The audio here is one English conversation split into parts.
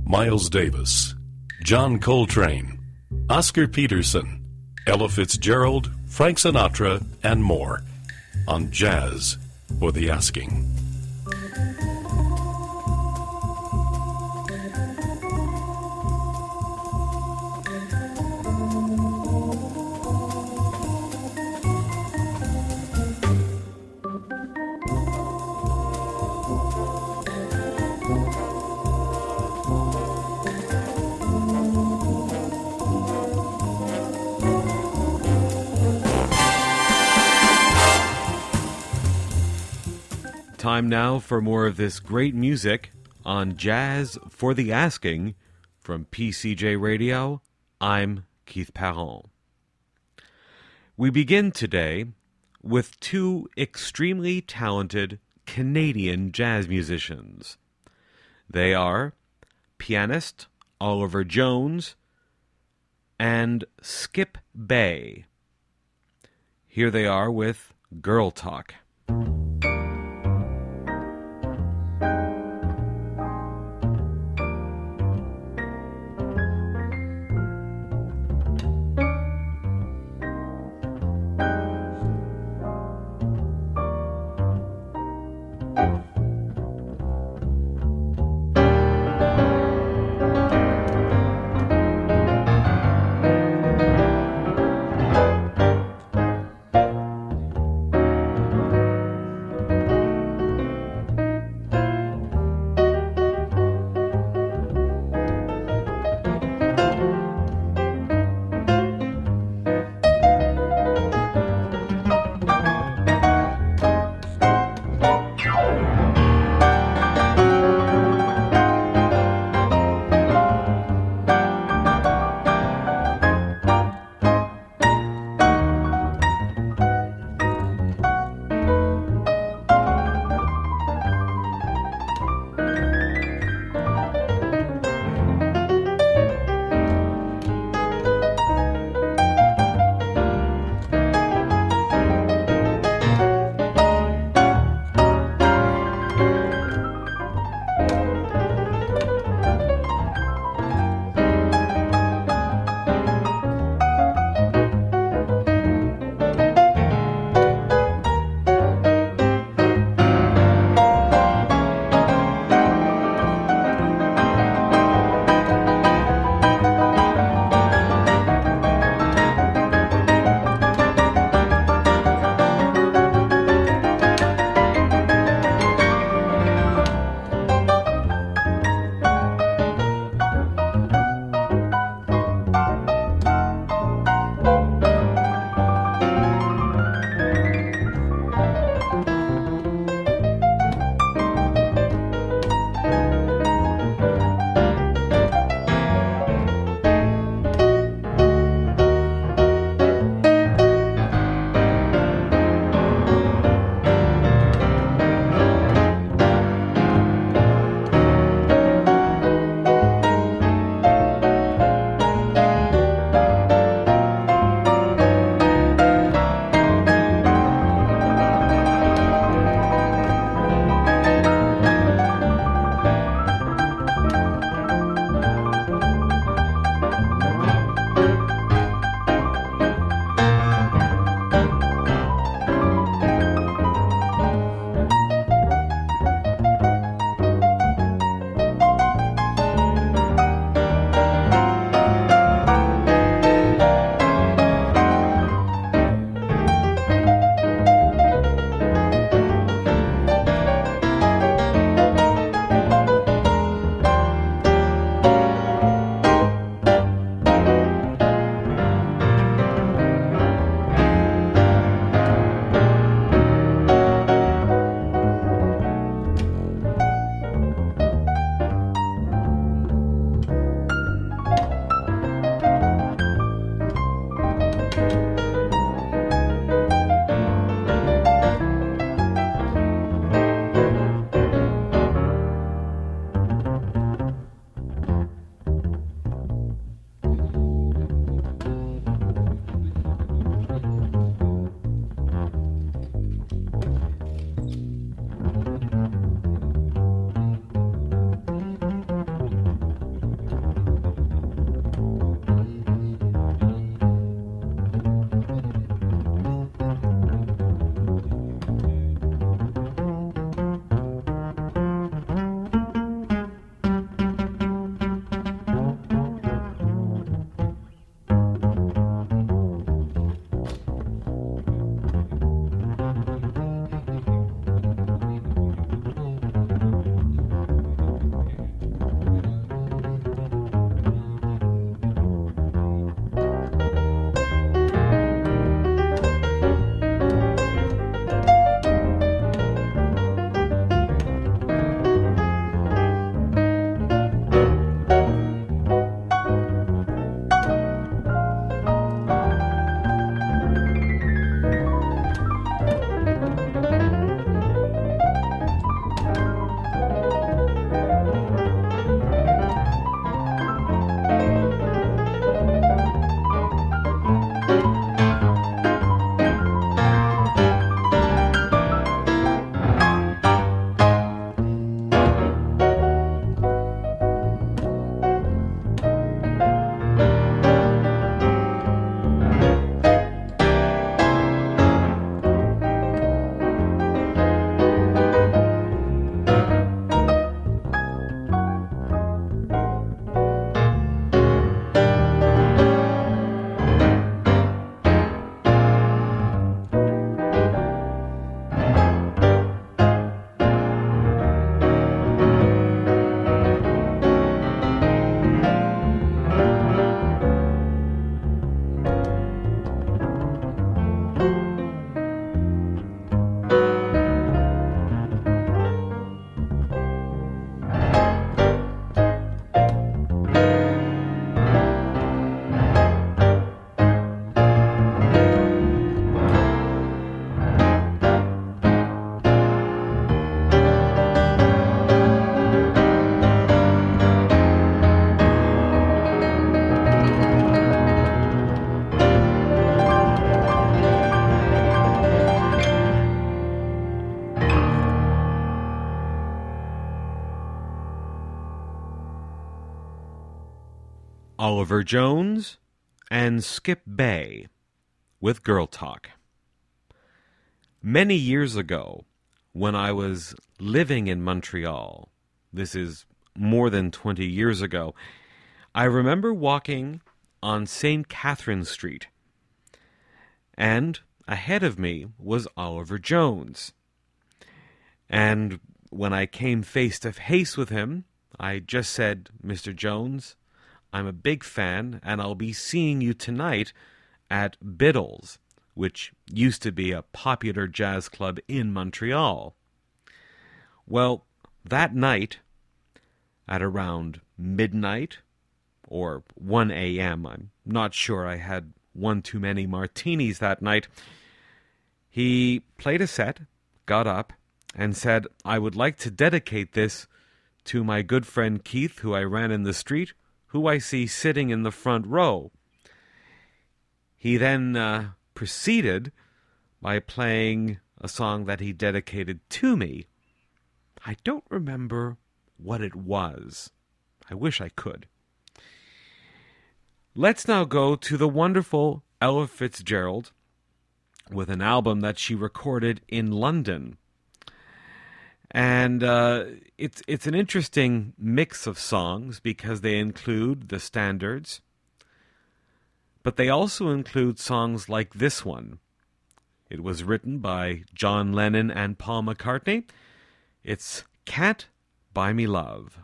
Miles Davis, John Coltrane, Oscar Peterson, Ella Fitzgerald, Frank Sinatra, and more on Jazz for the Asking. Time now for more of this great music on Jazz for the Asking from PCJ Radio. I'm Keith Parent. We begin today with two extremely talented Canadian jazz musicians. They are pianist Oliver Jones and Skip Bay. Here they are with Girl Talk. Oliver Jones and Skip Bay with Girl Talk. Many years ago, when I was living in Montreal, this is more than 20 years ago, I remember walking on St. Catherine Street, and ahead of me was Oliver Jones. And when I came face to face with him, I just said, "Mr. Jones, I'm a big fan, and I'll be seeing you tonight at Biddle's," which used to be a popular jazz club in Montreal. Well, that night, at around midnight or 1 a.m., I'm not sure, I had one too many martinis that night, he played a set, got up, and said, "I would like to dedicate this to my good friend Keith, who I ran in the street, who I see sitting in the front row." He then proceeded by playing a song that he dedicated to me. I don't remember what it was. I wish I could. Let's now go to the wonderful Ella Fitzgerald with an album that she recorded in London. And it's an interesting mix of songs because they include the standards, but they also include songs like this one. It was written by John Lennon and Paul McCartney. It's Can't Buy Me Love.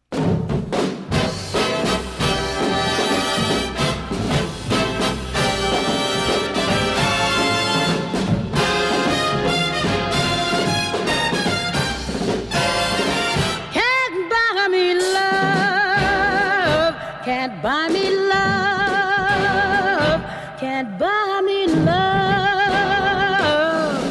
Can't buy me love, can't buy me love.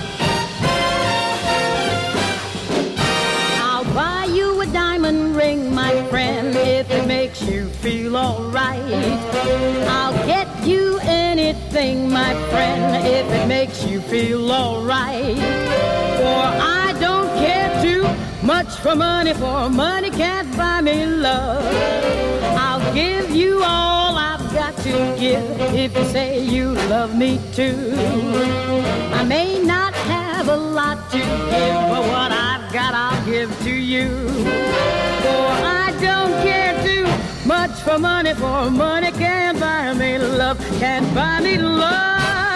I'll buy you a diamond ring, my friend, if it makes you feel alright. I'll get you anything, my friend, if it makes you feel alright. For I don't care too much for money can't buy me love. I'll give you all I've got to give if you say you love me too. I may not have a lot to give, but what I've got I'll give to you. For I don't care too much for money can't buy me love, can't buy me love.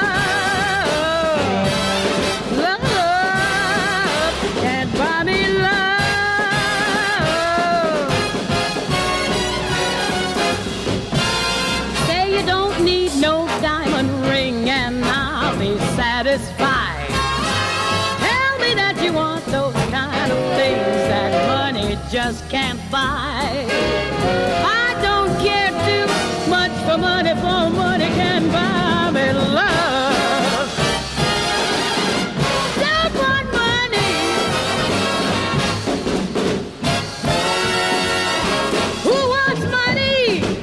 Love can't buy me love. Satisfied. Tell me that you want those kind of things that money just can't buy. I don't care too much for money can buy me love. Don't want money. Who wants money?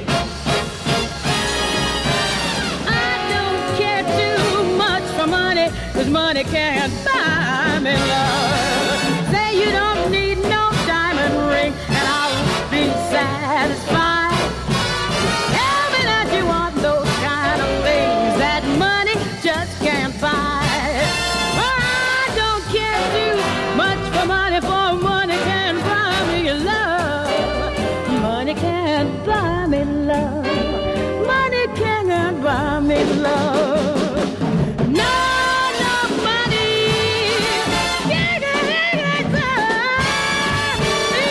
I don't care too much for money, 'cause money can't buy me love. Say you don't need no diamond ring, and I'll be satisfied. Tell me that you want those kind of things that money just can't buy. Oh, I don't care too much for money can't buy me love. Money can't buy me love. Money can't buy me love. No money can't buy me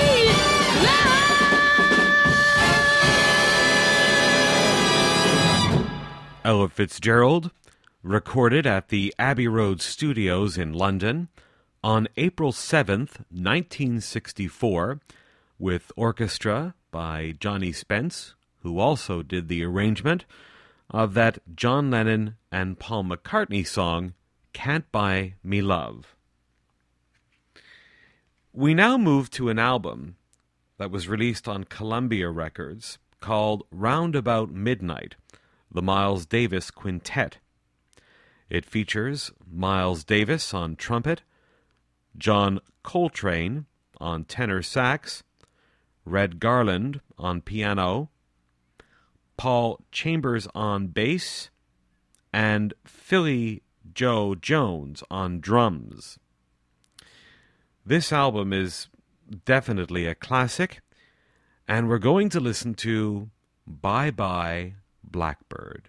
love. Ella Fitzgerald, recorded at the Abbey Road Studios in London on April 7th, 1964, with orchestra by Johnny Spence, who also did the arrangement of that John Lennon and Paul McCartney song, Can't Buy Me Love. We now move to an album that was released on Columbia Records called Round About Midnight, the Miles Davis Quintet. It features Miles Davis on trumpet, John Coltrane on tenor sax, Red Garland on piano, Paul Chambers on bass, and Philly Joe Jones on drums. This album is definitely a classic, and we're going to listen to Bye Bye Blackbird.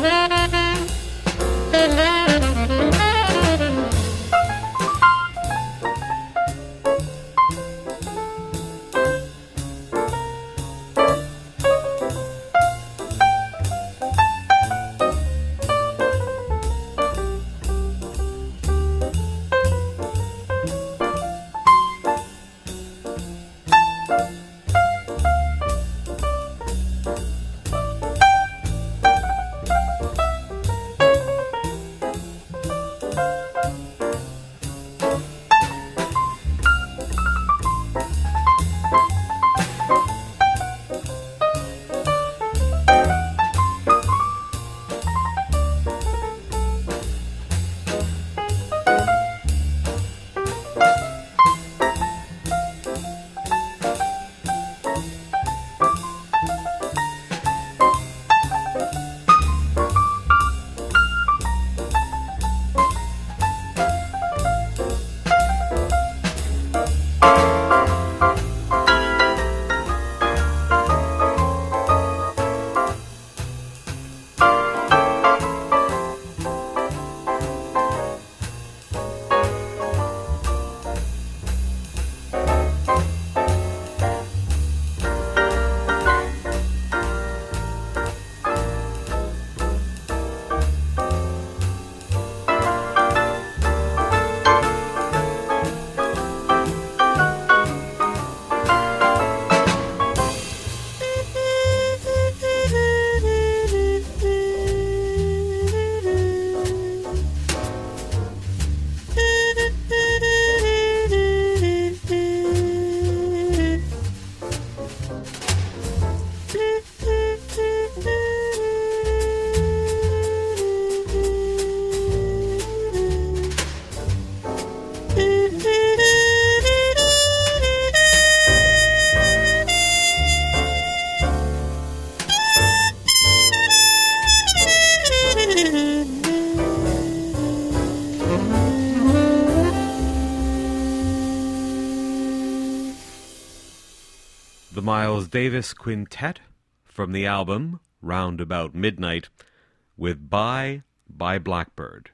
The Miles Davis Quintet from the album Round About Midnight with Bye by Blackbird.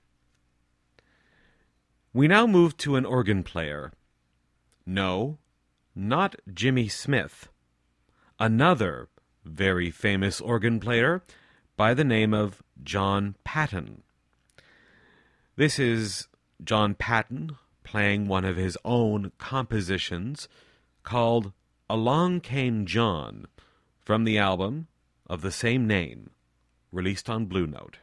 We now move to an organ player. No, not Jimmy Smith. Another very famous organ player by the name of John Patton. This is John Patton playing one of his own compositions called Along Came John from the album of the same name, released on Blue Note.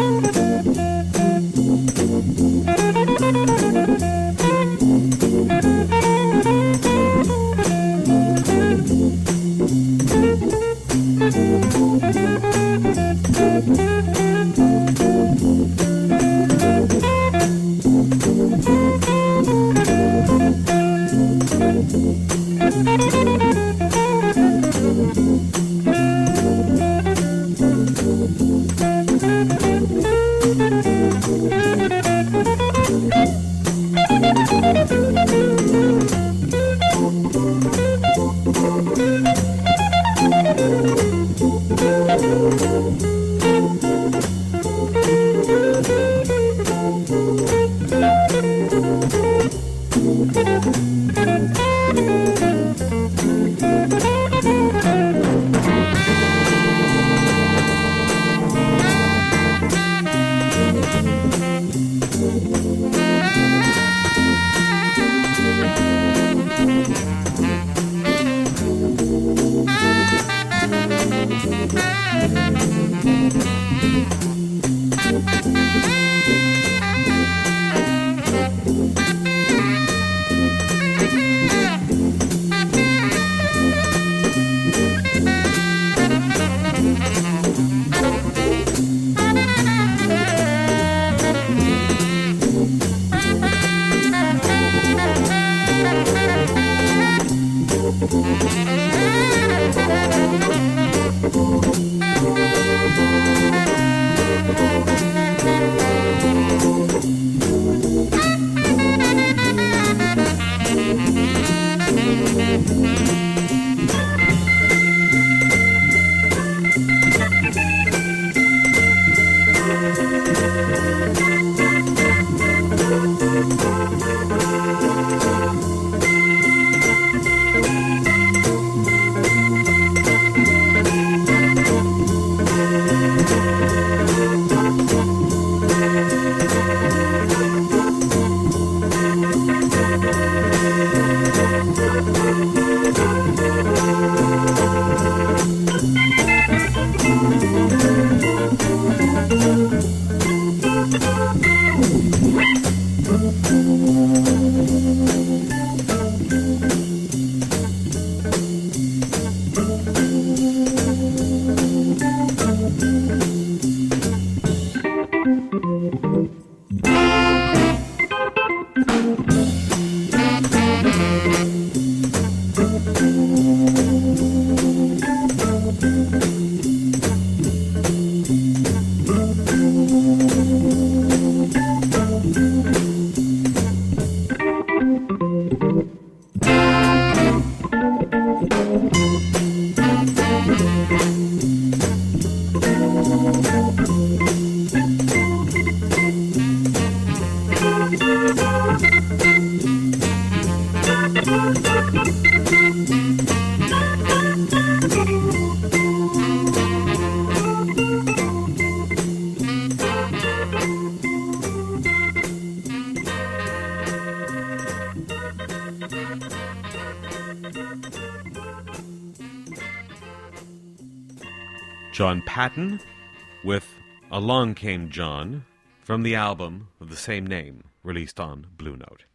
John Patton with Along Came John from the album of the same name, released on Blue Note.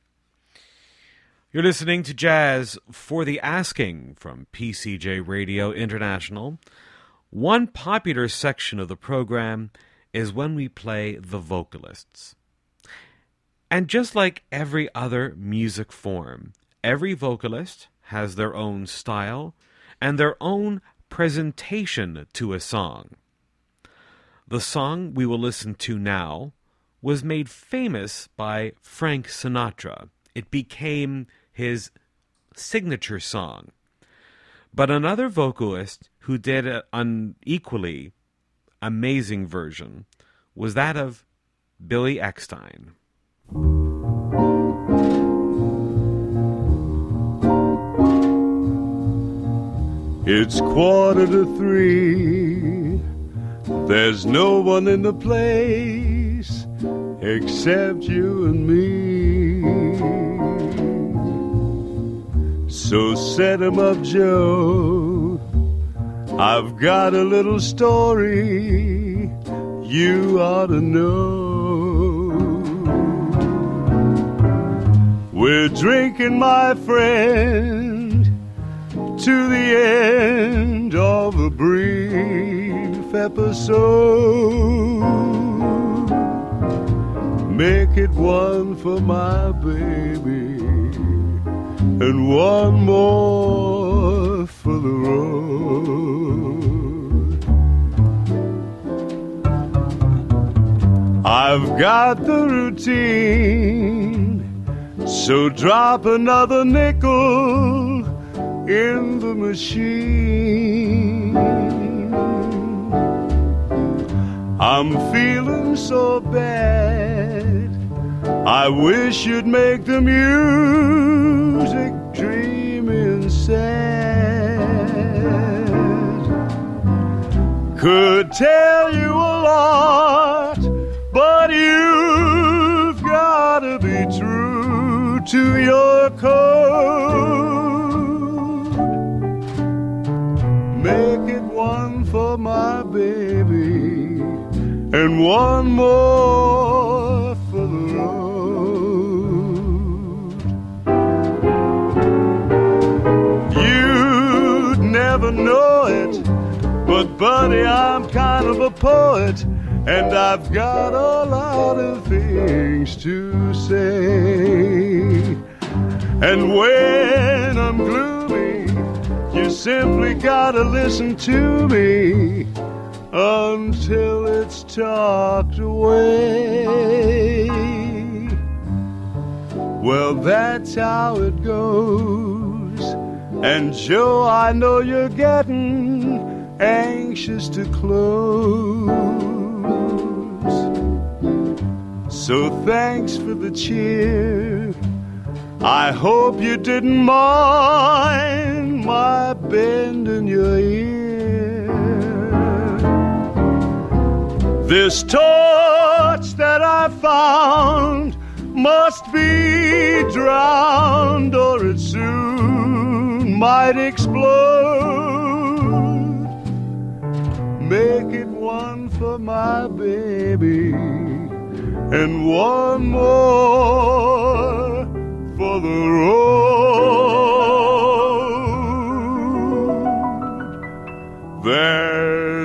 You're listening to Jazz for the Asking from PCJ Radio International. One popular section of the program is when we play the vocalists. And just like every other music form, every vocalist has their own style and their own presentation to a song. The song we will listen to now was made famous by Frank Sinatra. It became his signature song. But another vocalist who did an equally amazing version was that of Billy Eckstine. It's 2:45. There's no one in the place except you and me. So set 'em up, Joe. I've got a little story you ought to know. We're drinking, my friend, to the end of a brief episode. Make it one for my baby and one more for the road. I've got the routine, so drop another nickel in the machine. I'm feeling so bad, I wish you'd make the music dreamy and sad. Could tell you a lot, but you've got to be true to your code. Make it one for my baby and one more for the road. You'd never know it, but buddy, I'm kind of a poet, and I've got a lot of things to say. And when I'm gloomy, you simply gotta listen to me until it's talked away. Well, that's how it goes. And Joe, I know you're getting anxious to close. So thanks for the cheer. I hope you didn't mind my bending your ear. This torch that I found must be drowned, or it soon might explode. Make it one for my baby and one more for the road that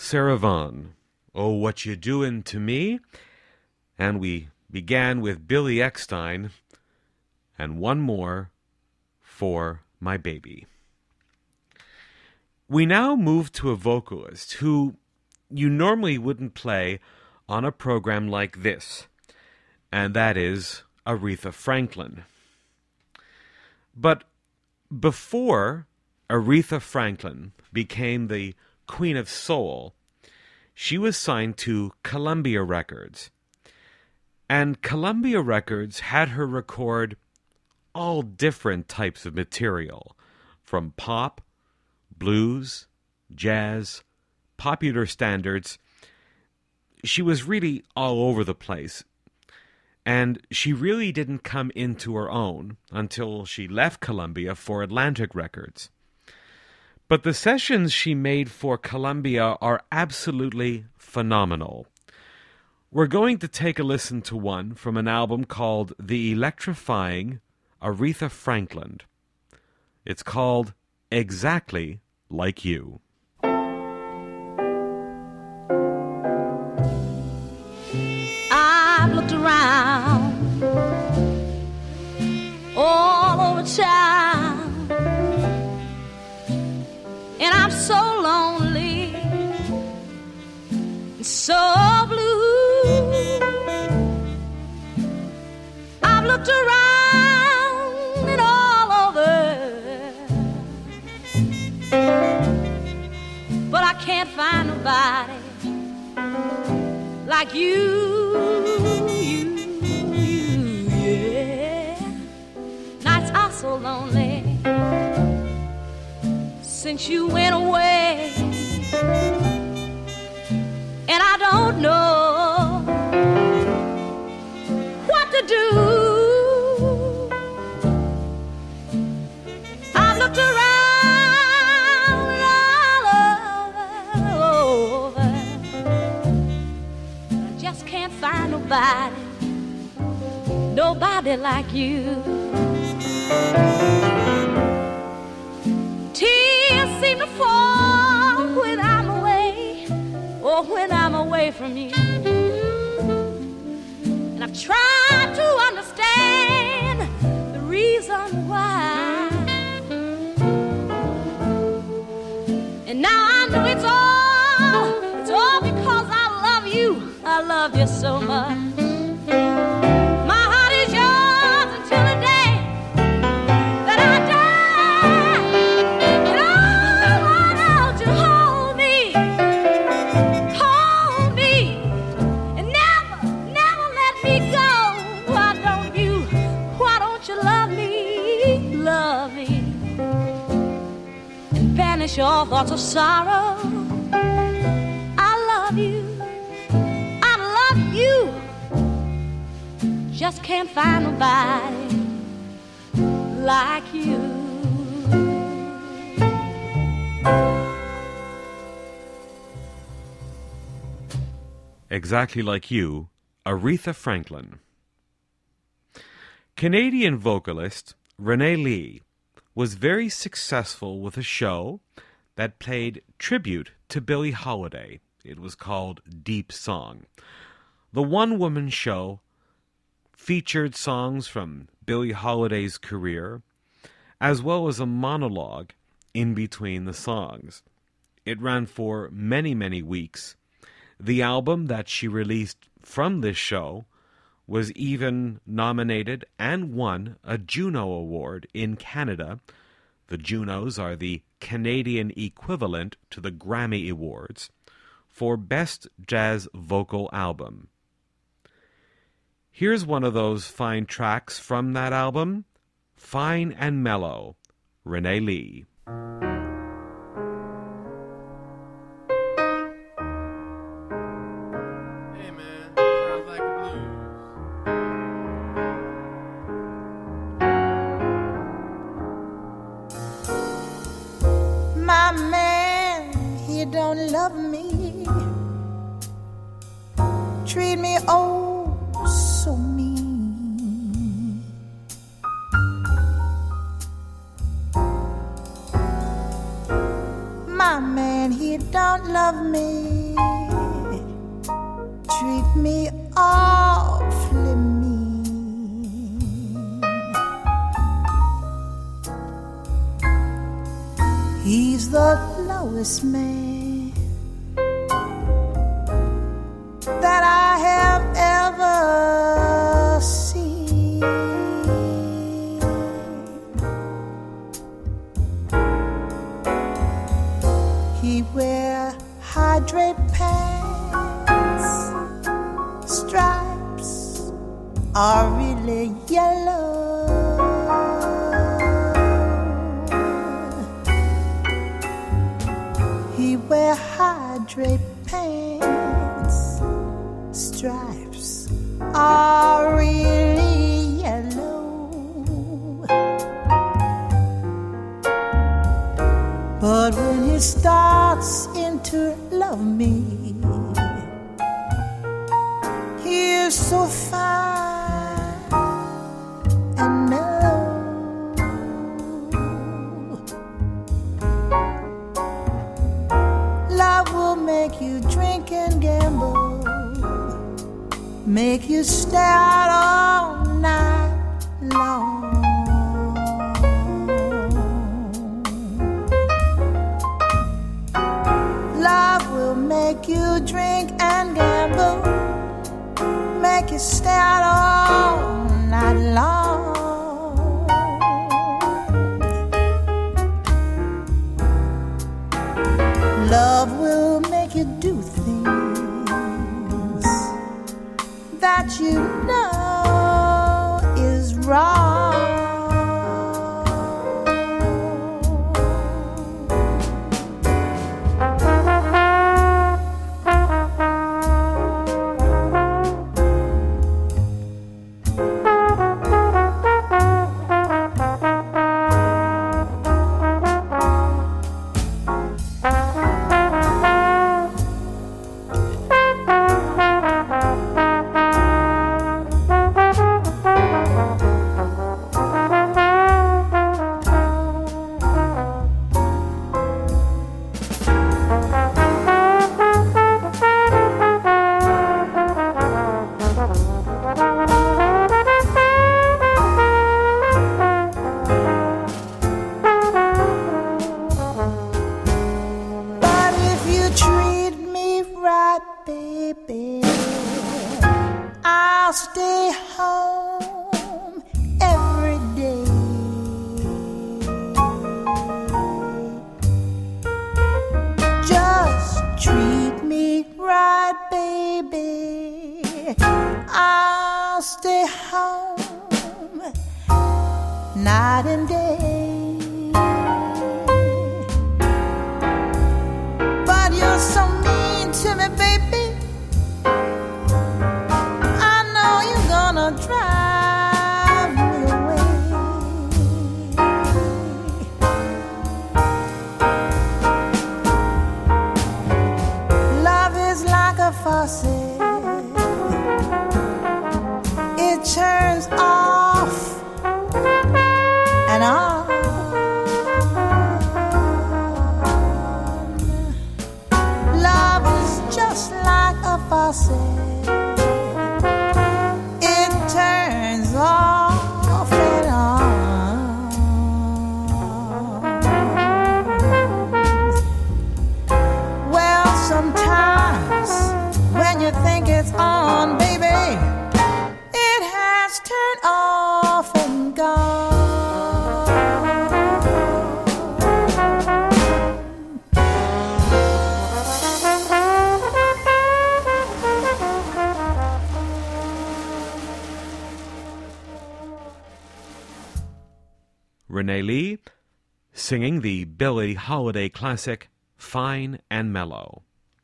Sarah Vaughan, Oh, What You Doin' to Me? And we began with Billy Eckstine, and one more, For My Baby. We now move to a vocalist who you normally wouldn't play on a program like this, and that is Aretha Franklin. But before Aretha Franklin became the Queen of Soul, she was signed to Columbia Records. And Columbia Records had her record all different types of material, from pop, blues, jazz, popular standards. She was really all over the place. And she really didn't come into her own until she left Columbia for Atlantic Records. But the sessions she made for Columbia are absolutely phenomenal. We're going to take a listen to one from an album called The Electrifying Aretha Franklin. It's called Exactly Like You. I've looked around all over town, and I'm so lonely and so blue. I've looked around and all over, but I can't find nobody like you, yeah. Nights are so lonely since you went away, and I don't know what to do. I've looked around all over, just can't find nobody like you. Tears seem to fall when I'm away, or when I'm away from you. And I've tried to understand the reason why, and now I know it's all because I love you so much. My heart is yours until the day that I die. And I want you to hold me, and never let me go. Why don't you love me, and banish all thoughts of sorrow. I love you. Just can't find nobody like you. Exactly Like You, Aretha Franklin. Canadian vocalist Renee Lee was very successful with a show that played tribute to Billie Holiday. It was called Deep Song. The one-woman show featured songs from Billie Holiday's career, as well as a monologue in between the songs. It ran for many, many weeks. The album that she released from this show was even nominated and won a Juno Award in Canada. The Junos are the Canadian equivalent to the Grammy Awards for Best Jazz Vocal Album. Here's one of those fine tracks from that album, Fine and Mellow, Renee Lee. Hey man, sounds like the blues. My man, he don't love me, treat me so mean. when he don't love me, treat me awfully mean. He's the lowest man that I have ever seen. He wear high draped pants, stripes are really yellow. He wear high draped pants, stripes are really yellow. But when he starts into love me, he is so fine and mellow. Love will make you drink and gamble, make you stay out all night long. Love will make you drink and gamble, make you stay out all night long. Love will make you do things that you know is wrong. I'll stay home every day. Just treat me right, baby. I'll stay home night and day. But you're so mean to me, baby. Drive me away. Love is like a faucet, it turns off and on. Love is just like a faucet, turns off and on. Well, sometimes when you think it's on, baby, it has turned off and gone. Renee Lee, singing the Billie Holiday classic, Fine and Mellow.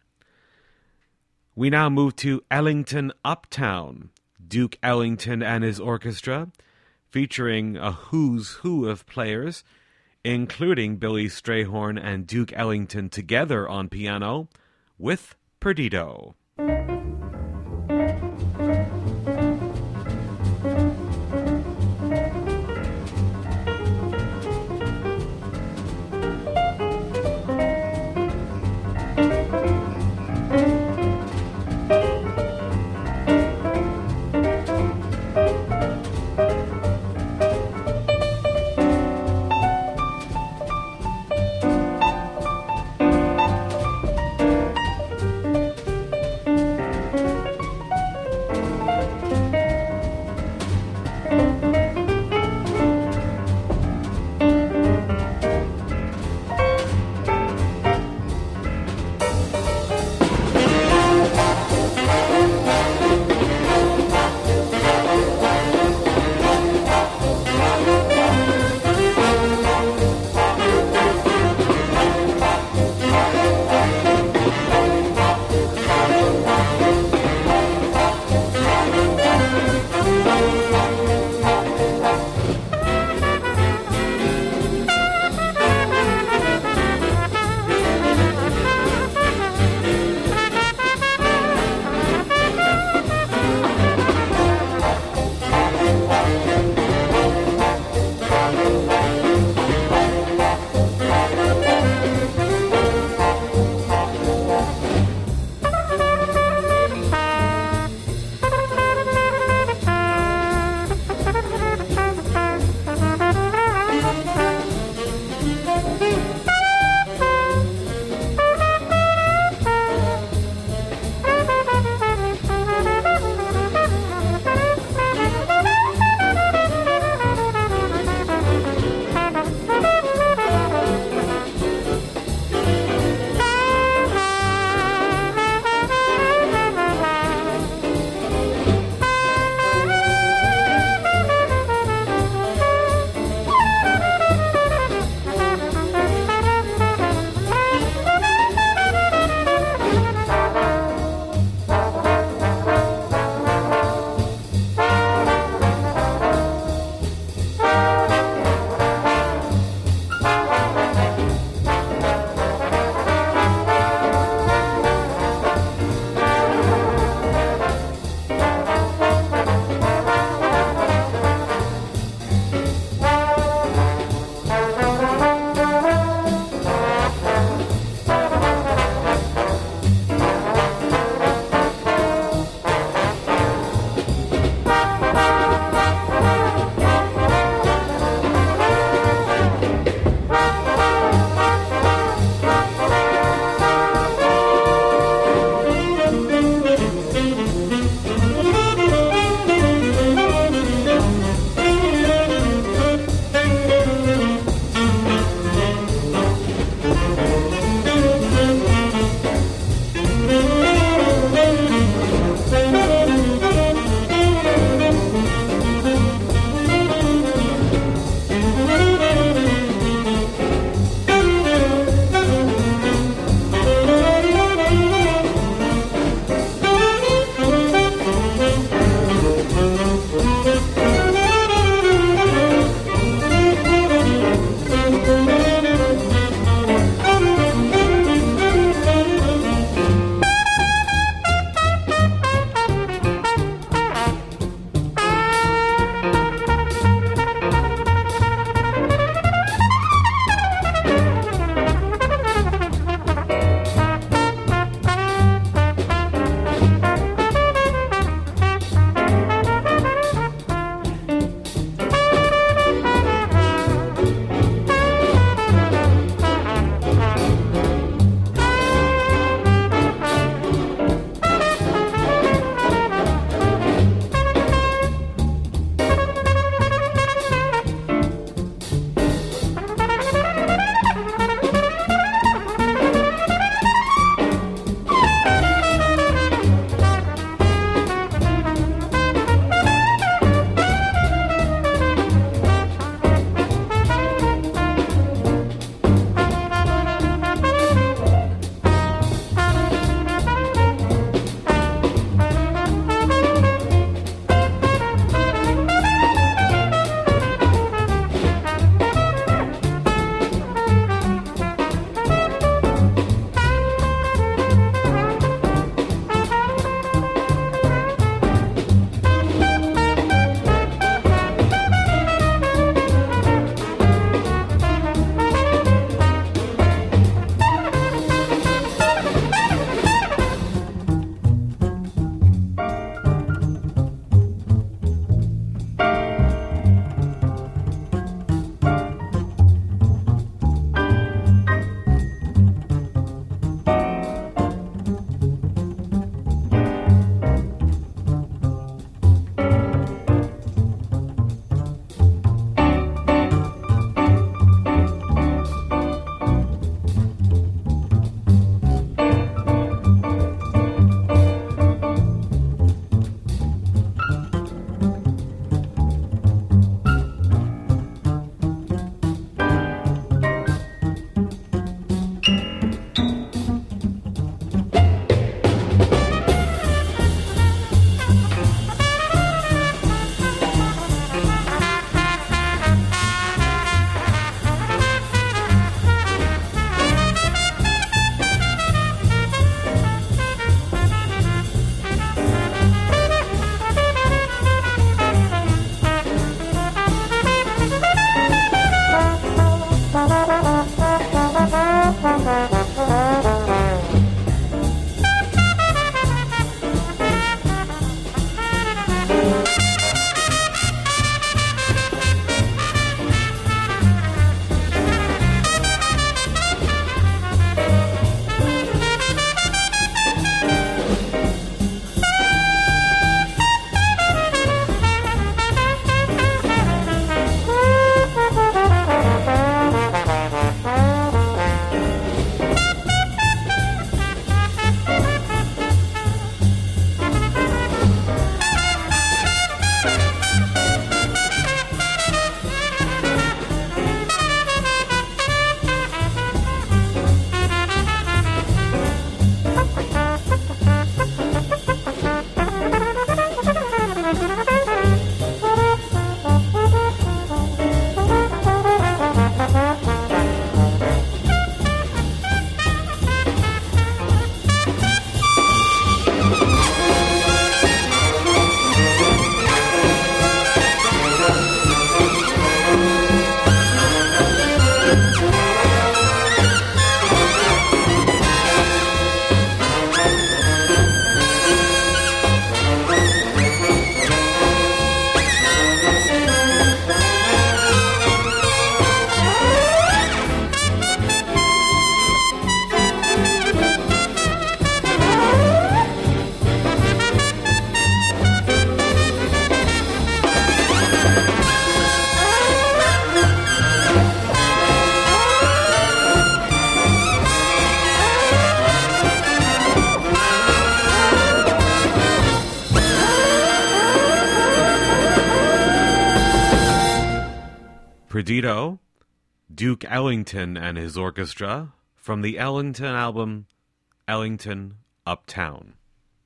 We now move to Ellington Uptown, Duke Ellington and his orchestra, featuring a who's who of players, including Billy Strayhorn and Duke Ellington together on piano, with Perdido. Perdido, Duke Ellington and his orchestra, from the Ellington album Ellington Uptown.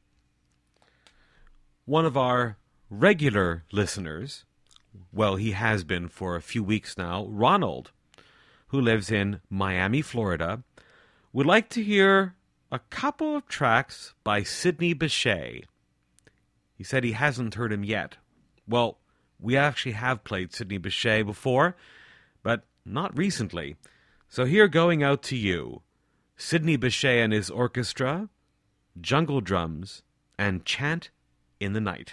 One of our regular listeners, well, he has been for a few weeks now, Ronald, who lives in Miami, Florida, would like to hear a couple of tracks by Sidney Bechet. He said he hasn't heard him yet. Well, we actually have played Sidney Bechet before, but not recently. So here, going out to you, Sidney Bechet and his orchestra, Jungle Drums, and Chant in the Night.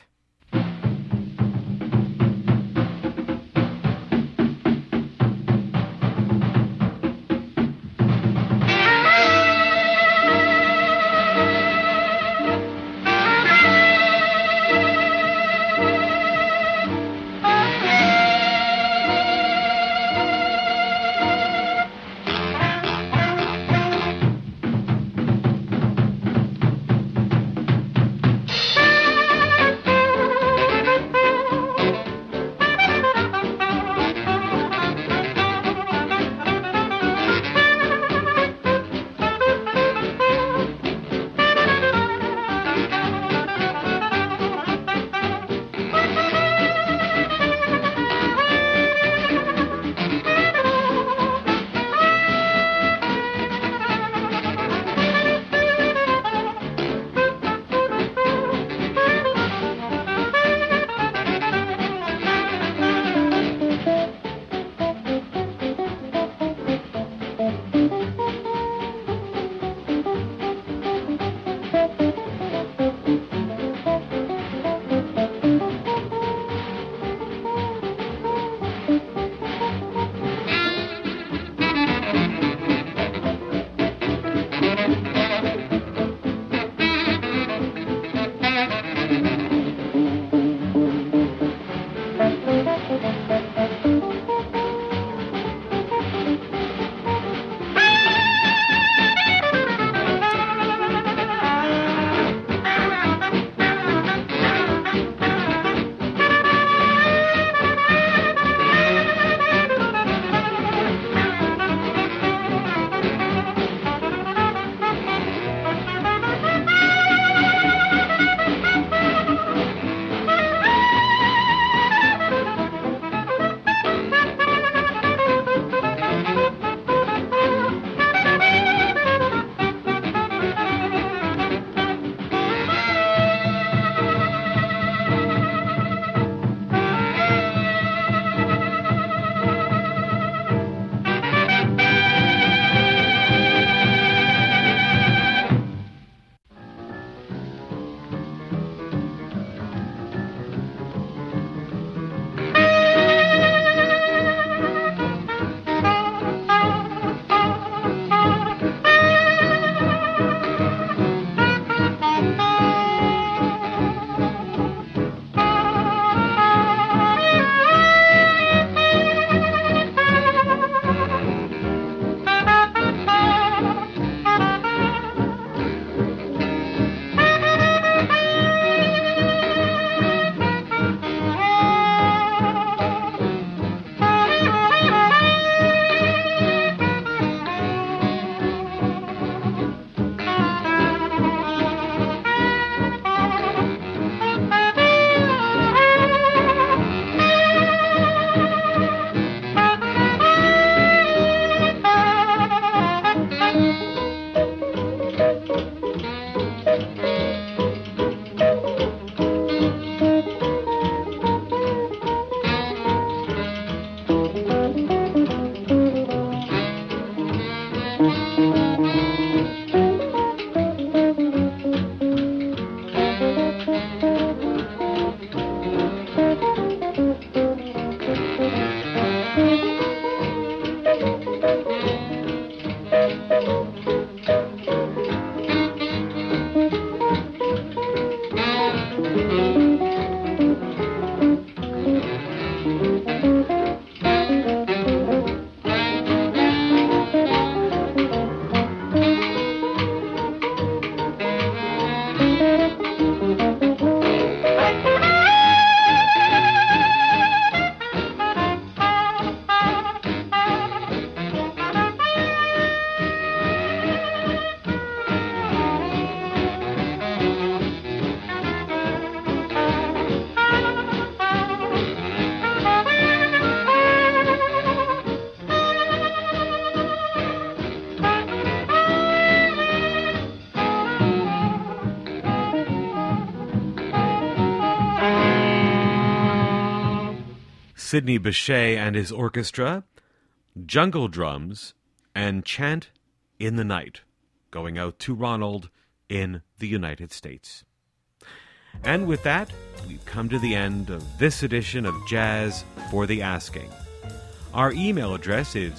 Sidney Bechet and his orchestra, Jungle Drums, and Chant in the Night, going out to Ronald in the United States. And with that, we've come to the end of this edition of Jazz for the Asking. Our email address is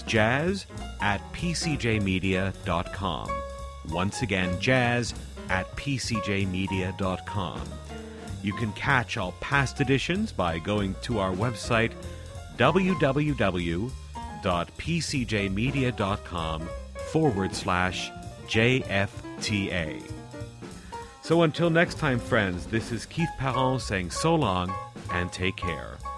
jazz@pcjmedia.com. Once again, jazz@pcjmedia.com. You can catch all past editions by going to our website, www.pcjmedia.com/JFTA. So until next time, friends, this is Keith Parent saying so long and take care.